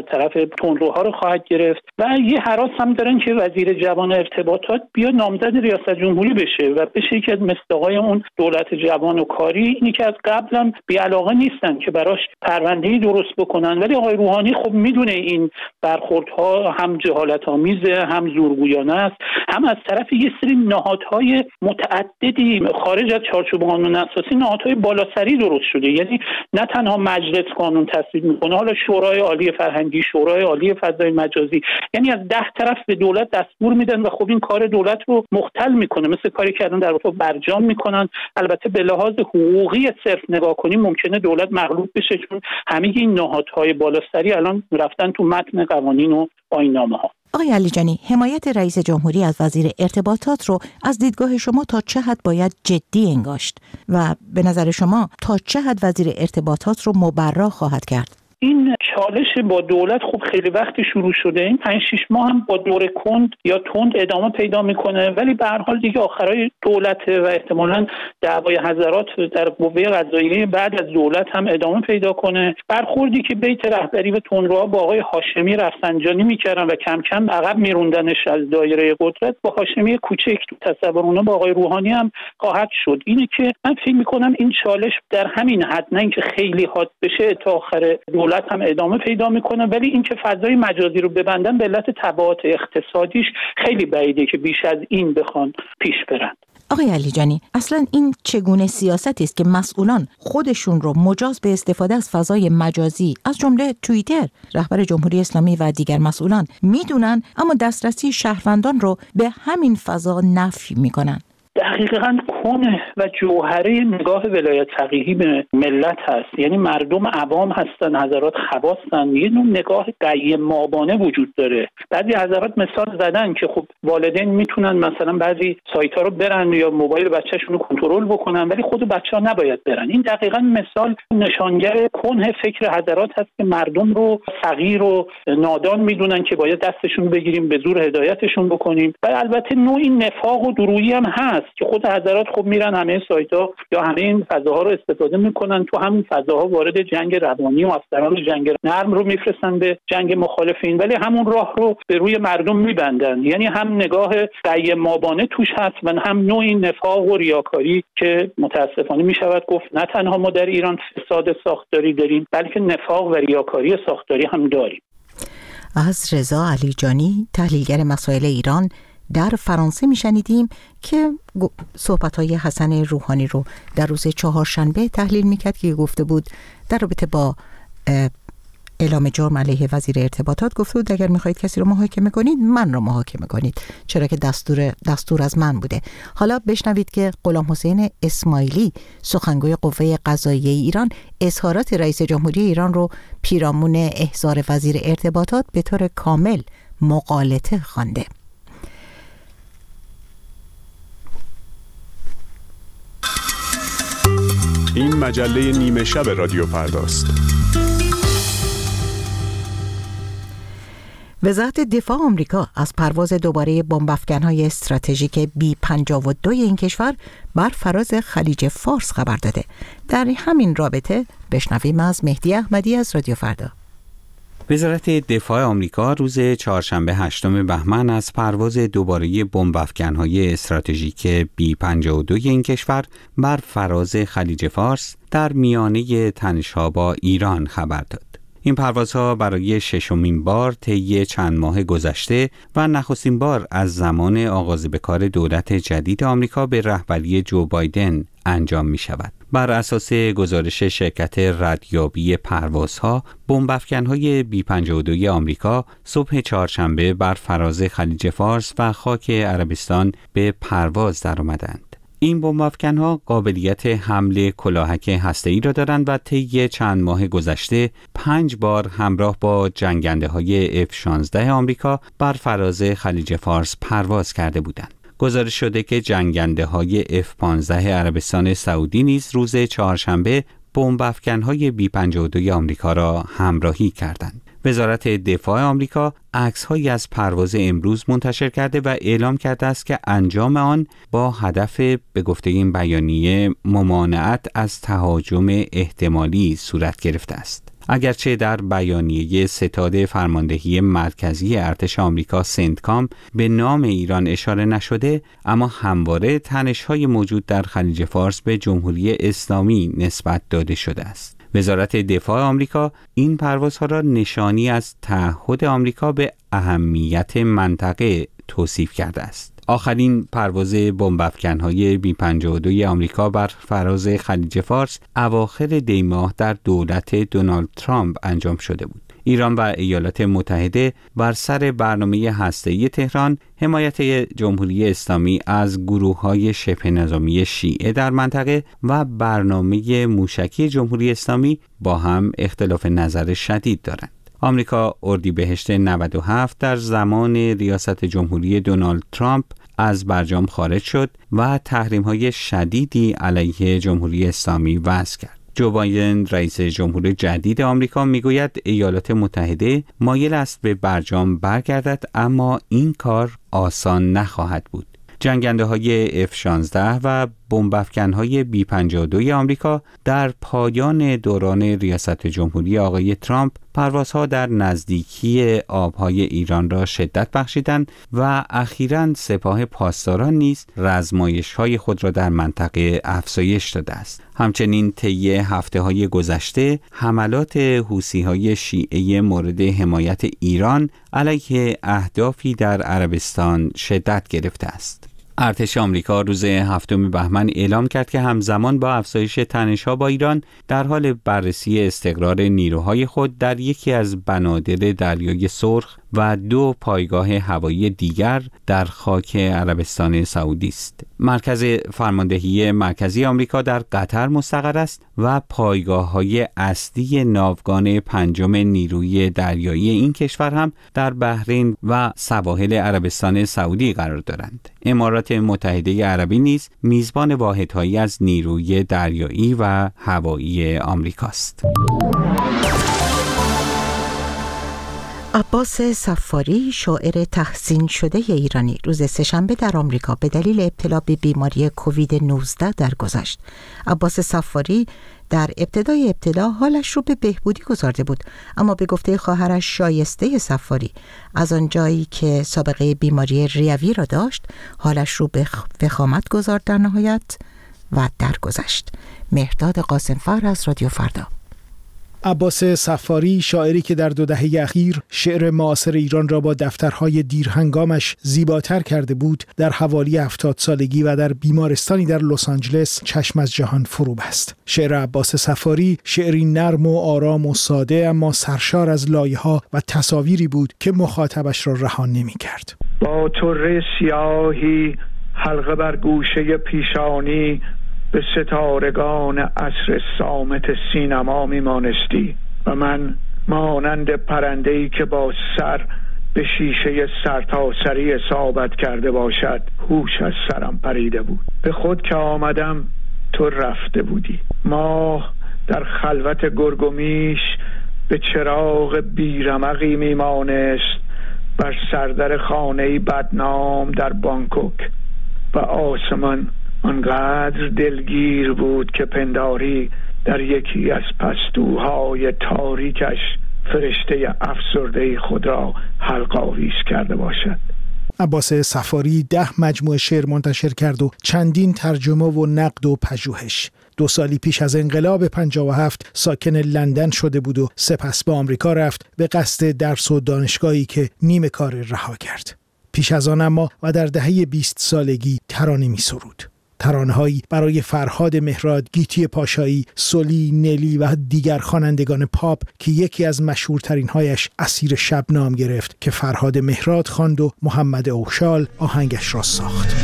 Speaker 5: تندروها رو خواهد گرفت و یه هراس هم دارن که وزیر جوان ارتباطات بیا نامزد ریاست جمهوری بشه و بشه یکی از مصداقای اون دولت جوان و کاری. اینی که از قبل هم بی‌علاقه نیستن که براش پرونده‌ای درست بکنن، ولی آقای روحانی خب میدونه این برخوردها هم جهالت‌آمیزه، هم زورگویانه است، هم از طرف یه سری نهادهای متعددی خارج از چارچوب قانون اساسی نهادهای بالاسری درست شده. یعنی نه تنها مجلس قانون تصویب میکنه، حالا شورای عالی فرهنگی، شورای عالی فضای مجازی، یعنی از 10 طرف به دولت دستور میدن و خب این کار دولت رو مختل میکنه، مثل کاری که الان در اروپا برجام میکنن. البته به لحاظ حقوقی صرف نگاه کنیم ممکنه دولت مغلوب بشه، چون همه این نهادهای بالاسری الان رفتن تو متن قوانین و آیین‌نامه‌ها.
Speaker 1: آقای علیجانی، حمایت رئیس جمهوری از وزیر ارتباطات رو از دیدگاه شما تا چه حد باید جدی انگاشت و به نظر شما تا چه حد وزیر ارتباطات رو مبرا خواهد کرد؟
Speaker 5: این چالش با دولت خب خیلی وقتی شروع شده، این 5-6 ماه هم با دور کند یا تند ادامه پیدا میکنه، ولی به هر حال دیگه آخرای دولته و احتمالاً دعوای حضرات در قوه قضاییه بعد از دولت هم ادامه پیدا کنه. برخوردی که بیت رهبری و تندروها با آقای هاشمی رفسنجانی میکردن و کم کم عقب میروندنش از دایره قدرت، با هاشمی کوچک تو تصور اونا با آقای روحانی هم خواهد شد. اینه که من فکر میکنم این چالش در همین حد، نه اینکه خیلی حاد بشه تا آخر دولت هم ادامه پیدا میکنه، ولی اینکه فضای مجازی رو ببندن به علت تبعات اقتصادیش خیلی بعیده که بیش از این بخوان پیش برن.
Speaker 1: آقای علیجانی، اصلا این چگونه سیاستی است که مسئولان خودشون رو مجاز به استفاده از فضای مجازی از جمله توییتر، رهبر جمهوری اسلامی و دیگر مسئولان میدونن، اما دسترسی شهروندان رو به همین فضا نفی میکنن؟
Speaker 5: دقیقاً کنه و جوهره نگاه ولایت فقیهی به ملت هست. یعنی مردم عوام هستن، حضرات خواستن، یه نوع نگاه قیم مابانه وجود داره. بعضی حضرات مثال زدن که خب والدین میتونن مثلا بعضی سایت ها رو برن یا موبایل بچه‌شون رو کنترل بکنن، ولی خود بچه‌ها نباید برن. این دقیقاً مثال نشانگر کنه فکر حضرات هست که مردم رو فقیر و نادان میدونن که باید دستشون بگیریم، به زور هدایتشون بکنیم. و البته نوعی نفاق و درویی هم هست که خود حضرات خب میرن همه سایت‌ها یا همه این فضاها رو استفاده میکنن، تو همین فضاها وارد جنگ روانی و افسران جنگ نرم رو میفرستن به جنگ مخالفین، ولی همون راه رو به روی مردم میبندن. یعنی هم نگاه قیم مابانه توش هست و هم نوعی نفاق و ریاکاری که متاسفانه میشود گفت نه تنها ما در ایران فساد ساختاری داریم، بلکه نفاق و ریاکاری ساختاری هم داریم.
Speaker 1: از رضا علیجانی، تحلیلگر مسائل ایران در فرانسه میشنیدیم که صحبت‌های حسن روحانی رو در روز چهارشنبه تحلیل میکرد که گفته بود در رابطه با اعلام جرم علیه وزیر ارتباطات، گفته بود اگر میخواهید کسی رو محاکمه کنید من رو محاکمه کنید، چرا که دستور از من بوده. حالا بشنوید که غلام حسین اسماعیلی، سخنگوی قوه قضاییه ایران، اظهارات رئیس جمهوری ایران رو پیرامون احضار وزیر ارتباطات به طور کامل مغالطه خوانده.
Speaker 11: این مجله نیمه شب رادیو فرداست.
Speaker 1: وزارت دفاع آمریکا از پرواز دوباره بمب‌افکن‌های استراتژیک B-52 این کشور بر فراز خلیج فارس خبر داده. در همین رابطه بشنویم از مهدی احمدی از رادیو فردا.
Speaker 12: وزارت دفاع آمریکا روز چهارشنبه 8 بهمن از پرواز دوباره بمب‌افکن‌های استراتژیک B-52 این کشور بر فراز خلیج فارس در میانه تنش‌ها با ایران خبر داد. این پروازها برای ششمین بار طی چند ماه گذشته و نخستین بار از زمان آغاز به کار دولت جدید آمریکا به رهبری جو بایدن انجام می شود. بر اساس گزارش شرکت ردیابی پروازها، بمب‌افکن‌های B-52 آمریکا صبح چهارشنبه بر فراز خلیج فارس و خاک عربستان به پرواز درآمدند. این بمب‌افکن‌ها قابلیت حمل کلاهک هسته‌ای را دارند و طی چند ماه گذشته 5 بار همراه با جنگنده‌های F-16 آمریکا بر فراز خلیج فارس پرواز کرده بودند. گزارش شده که جنگنده‌های F-15 عربستان سعودی نیز روز چهارشنبه بمب‌افکن‌های B-52 آمریکا را همراهی کردند. وزارت دفاع آمریکا عکس‌هایی از پرواز امروز منتشر کرده و اعلام کرده است که انجام آن با هدف به گفته این بیانیه ممانعت از تهاجم احتمالی صورت گرفته است. اگرچه در بیانیه ستاد فرماندهی مرکزی ارتش آمریکا سنتکام به نام ایران اشاره نشده، اما همواره تنش‌های موجود در خلیج فارس به جمهوری اسلامی نسبت داده شده است. وزارت دفاع آمریکا این پروازها را نشانی از تعهد آمریکا به اهمیت منطقه توصیف کرده است. آخرین پرواز بمب‌افکن‌های بی-52 آمریکا بر فراز خلیج فارس اواخر دی ماه در دولت دونالد ترامپ انجام شده بود. ایران و ایالات متحده بر سر برنامه هسته‌ای تهران، حمایت جمهوری اسلامی از گروه‌های شبه نظامی شیعه در منطقه و برنامه موشکی جمهوری اسلامی با هم اختلاف نظر شدید دارند. آمریکا اردیبهشت 97 در زمان ریاست جمهوری دونالد ترامپ از برجام خارج شد و تحریم‌های شدیدی علیه جمهوری اسلامی وضع کرد. جو بایدن رئیس جمهور جدید آمریکا میگوید ایالات متحده مایل است به برجام برگردد، اما این کار آسان نخواهد بود. جنگنده‌های F-16 و بمب‌افکن‌های بی-52 آمریکا در پایان دوران ریاست جمهوری آقای ترامپ پروازها در نزدیکی آبهای ایران را شدت بخشیدند و اخیراً سپاه پاسداران نیز رزمایش‌های خود را در منطقه افزایش داده است. همچنین طی هفته‌های گذشته حملات حوثی‌های شیعه مورد حمایت ایران علیه اهدافی در عربستان شدت گرفته است. ارتش آمریکا روز 7 بهمن اعلام کرد که همزمان با افزایش تنش‌ها با ایران در حال بررسی استقرار نیروهای خود در یکی از بنادر دریای سرخ و 2 پایگاه هوایی دیگر در خاک عربستان سعودی است. مرکز فرماندهی مرکزی آمریکا در قطر مستقر است و پایگاه‌های اصلی ناوگان 5 نیروی دریایی این کشور هم در بحرین و سواحل عربستان سعودی قرار دارند. امارات متحده عربی نیز میزبان واحدهایی از نیروی دریایی و هوایی آمریکاست.
Speaker 1: عباس صفاری، شاعر تحسین شده ایرانی، روز سه‌شنبه در آمریکا به دلیل ابتلا به بیماری کووید 19 درگذشت. عباس صفاری در ابتدای ابتلا حالش رو به بهبودی گذارده بود، اما به گفته خواهرش شایسته صفاری از آنجایی که سابقه بیماری ریوی را داشت حالش رو به وخامت گذارد در نهایت و درگذشت. مهرداد قاسمفر از رادیو فردا.
Speaker 2: عباس صفاری، شاعری که در 2 دهه اخیر شعر معاصر ایران را با دفترهای دیرهنگامش زیباتر کرده بود، در حوالی 70 سالگی و در بیمارستانی در لس آنجلس چشم از جهان فرو بست. شعر عباس صفاری شعری نرم و آرام و ساده، اما سرشار از لایه‌ها و تصاویری بود که مخاطبش را رها نمی‌کرد.
Speaker 13: با طره سیاهی حلقه بر گوشه پیشانی، به ستارگان عصر صامت سینما میمانستی و من مانند پرنده‌ای که با سر به شیشه سرتاسری اصابت کرده باشد هوش از سرم پریده بود. به خود که آمدم تو رفته بودی. ماه در خلوت گرگومیش به چراغ بیرمقی میمانست بر سردر خانه‌ای بدنام در بانکوک و آسمان آنقدر دلگیر بود که پنداری در یکی از پستوهای تاریکش فرشته افسرده خود را حلق‌آویز کرده باشد.
Speaker 2: عباس صفاری 10 مجموعه شعر منتشر کرد و چندین ترجمه و نقد و پژوهش. 2 سالی پیش از انقلاب 57 ساکن لندن شده بود و سپس به آمریکا رفت به قصد درس و دانشگاهی که نیمه کار رها کرد. پیش از آن اما و در دهه 20 سالگی ترانه می سرود. ترانه‌هایی برای فرهاد مهراد، گیتی پاشایی، سولی، نلی و دیگر خوانندگان پاپ که یکی از مشهورترین هایش اسیر شب نام گرفت که فرهاد مهراد خواند و محمد اوشال آهنگش را ساخت.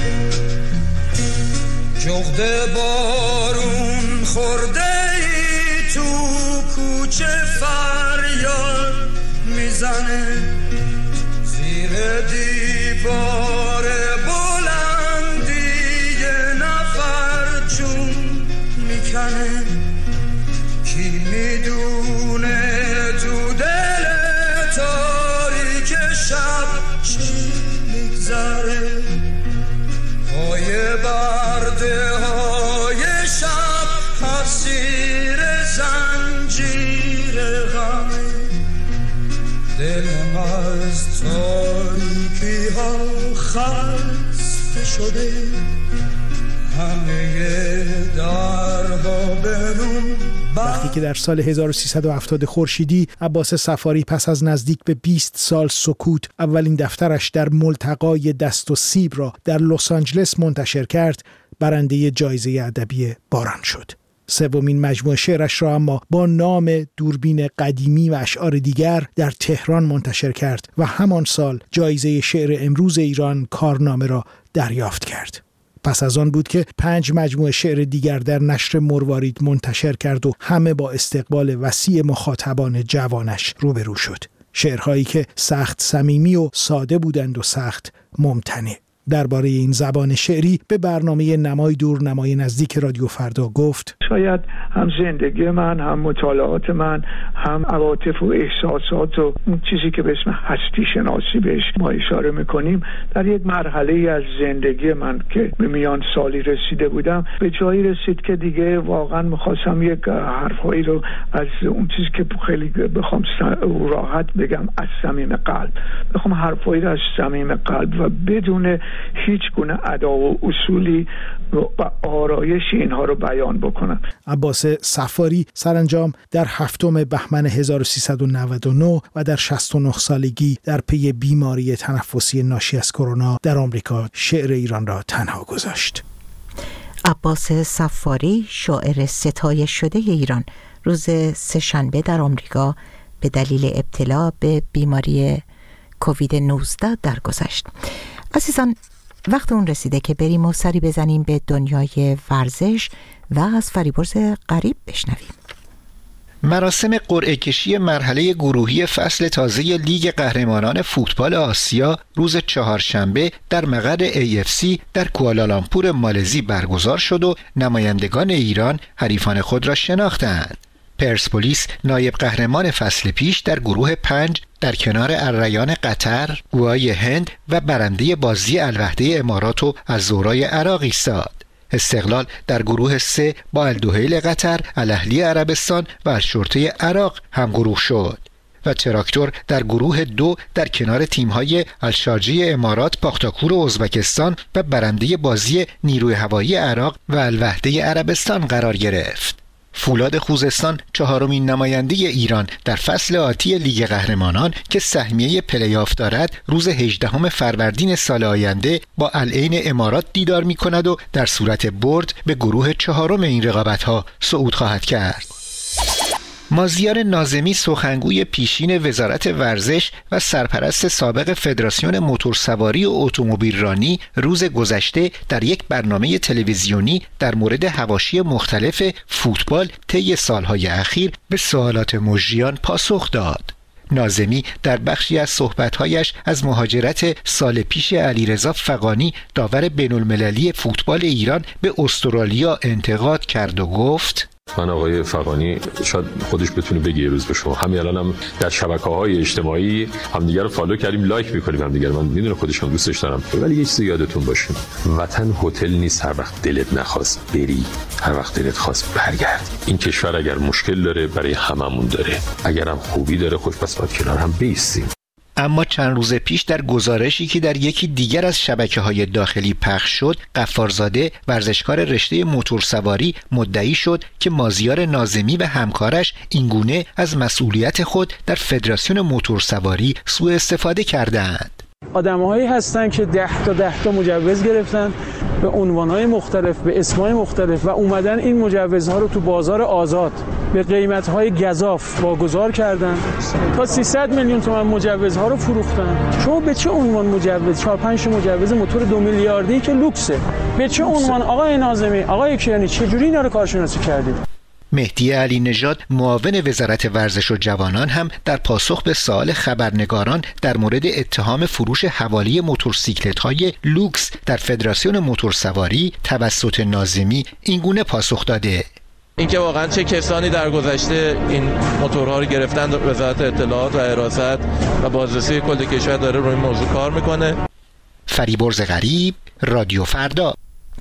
Speaker 14: جغد بارون خورده ای تو کوچه فریاد میزنه زیر دیوار بلندی یه نفر چون میکنه کی میدونه تو دل تاریک شب چی میگذره پای برده های شب حسیر زنجیر دلم از تاریکی ها خسته شده، همه درها برون.
Speaker 2: وقتی که در سال 1370 خورشیدی عباس صفاری پس از نزدیک به 20 سال سکوت اولین دفترش در ملتقای دست و سیب را در لس آنجلس منتشر کرد، برنده جایزه ادبی باران شد. سومین مجموعه شعرش را اما با نام دوربین قدیمی و اشعار دیگر در تهران منتشر کرد و همان سال جایزه شعر امروز ایران کارنامه را دریافت کرد. پس از آن بود که 5 مجموعه شعر دیگر در نشر مروارید منتشر کرد و همه با استقبال وسیع مخاطبان جوانش روبرو شد. شعرهایی که سخت صمیمی و ساده بودند و سخت ممتنع. درباره این زبان شعری به برنامه نمای دور نمای نزدیک رادیو فردا گفت:
Speaker 13: شاید هم زندگی من، هم مطالعات من، هم عواطف و احساسات و اون چیزی که به اسم هستی شناسی بهش ما اشاره میکنیم در یک مرحله از زندگی من که به میان سالی رسیده بودم به جایی رسید که دیگه واقعا میخواستم یک حرفایی رو از اون چیزی که خیلی بخوام راحت بگم از صمیم قلب بخوام حرفایی رو از صمیم قلب و بدون هیچ گونه ادا و اصولی و آرایش اینها رو بیان بکنم.
Speaker 2: عباس صفاری سرانجام در 7 بهمن 1399 و در 69 سالگی در پی بیماری تنفسی ناشی از کرونا در آمریکا شعر ایران را تنها گذاشت.
Speaker 1: عباس صفاری شاعر ستایش شده ایران روز سه‌شنبه در آمریکا به دلیل ابتلا به بیماری کووید 19 درگذشت. عزیزان، وقت اون رسیده که بریم و سری بزنیم به دنیای ورزش و از فریبرز غریب بشنویم.
Speaker 15: مراسم قرعه کشی مرحله گروهی فصل تازه لیگ قهرمانان فوتبال آسیا روز چهارشنبه در مقر AFC در کوالالامپور مالزی برگزار شد و نمایندگان ایران حریفان خود را شناختند. پرسپولیس نایب قهرمان فصل پیش در گروه 5 در کنار الریان قطر، گوای هند و برنده بازی الوحده امارات و الزهرای عراق ایستاد. استقلال در گروه 3 با الدحیل قطر، الاهلی عربستان و الشرطه عراق همگروه شد و تراکتور در گروه 2 در کنار تیم‌های الشارجه امارات، پاختاکور ازبکستان و برنده بازی نیروی هوایی عراق و الوحده عربستان قرار گرفت. فولاد خوزستان 4مین نماینده ایران در فصل آتی لیگ قهرمانان که سهمیه پلی‌آف دارد روز 18 فروردین سال آینده با العین امارات دیدار می‌کند و در صورت برد به گروه 4 این رقابت‌ها صعود خواهد کرد. مازیار ناظمی سخنگوی پیشین وزارت ورزش و سرپرست سابق فدراسیون موتورسواری و اتومبیلرانی روز گذشته در یک برنامه تلویزیونی در مورد حواشی مختلف فوتبال طی سالهای اخیر به سوالات مجریان پاسخ داد. ناظمی در بخشی از صحبت‌هایش از مهاجرت سال پیش علیرضا فغانی داور بین‌المللی فوتبال ایران به استرالیا انتقاد کرد و گفت:
Speaker 16: من آقای فغانی شاید خودش بتونه بگه یه روز به شما، همین الان هم در شبکه‌های اجتماعی همدیگه رو فالو کردیم، لایک می‌کنیم همدیگه، من میدونم خودش هم دوستش دارم، ولی یه چیزی یادتون باشه، وطن هتل نیست هر وقت دلت نخواست بری، هر وقت دلت خواست برگردی. این کشور اگر مشکل داره برای هممون داره، اگر هم خوبی داره خوش بس باید کنار هم بیستیم.
Speaker 15: اما چند روز پیش در گزارشی که در یکی دیگر از شبکه‌های داخلی پخش شد، غفارزاده ورزشکار رشته موتورسواری مدعی شد که مازیار ناظمی و همکارش اینگونه از مسئولیت خود در فدراسیون موتورسواری سوء استفاده کردند.
Speaker 17: آدم‌هایی هستن که 10 تا مجوز گرفتن به عنوان‌های مختلف، به اسمای مختلف و اومدن این مجوزها رو تو بازار آزاد به قیمت‌های گزاف واگذار کردن تا 300 میلیون تومان مجوزها رو فروختن. شما به چه عنوان مجوز 4-5 مجوز موتور 2 میلیاردی که لوکسه، به چه عنوان آقای ناظمی، آقای کیانی چه جوری اینا رو کارشناسی کردید؟
Speaker 15: مهدی علی نژاد معاون وزارت ورزش و جوانان هم در پاسخ به سوال خبرنگاران در مورد اتهام فروش حوالی موتورسیکلت‌های لوکس در فدراسیون موتورسواری توسط ناظمی اینگونه پاسخ داده:
Speaker 18: اینکه واقعا چه کسانی در گذشته این موتورها رو گرفتن، وزارت اطلاعات و حراست و بازرسی کل کشور داره روی این موضوع کار میکنه.
Speaker 15: فریبرز غریب، رادیو فردا.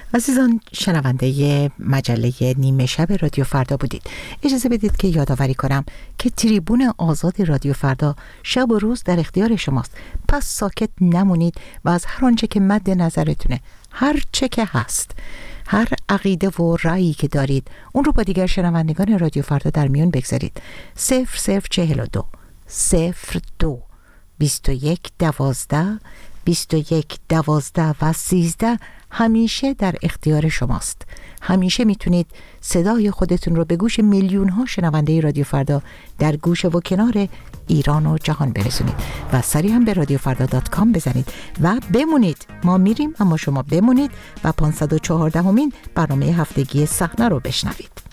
Speaker 1: عزیزان، شنونده مجله نیمه شب رادیو فردا بودید. اجازه بدید که یادآوری کنم که تریبون آزاد رادیو فردا شب و روز در اختیار شماست. پس ساکت نمونید و از هر آنچه که مد نظرتونه، هر چه که هست، هر عقیده و رأیی که دارید، اون رو با دیگر شنوندگان رادیو فردا در میون بگذارید. 0042 02 21 12 21 12 و 13 همیشه در اختیار شماست. همیشه میتونید صدای خودتون رو به گوش میلیون ها شنونده رادیو فردا در گوشه و کنار ایران و جهان برسونید و سریع هم به radiofrda.com بزنید و بمونید. ما میریم اما شما بمونید و 514مین برنامه هفتگی صحنه رو بشنوید.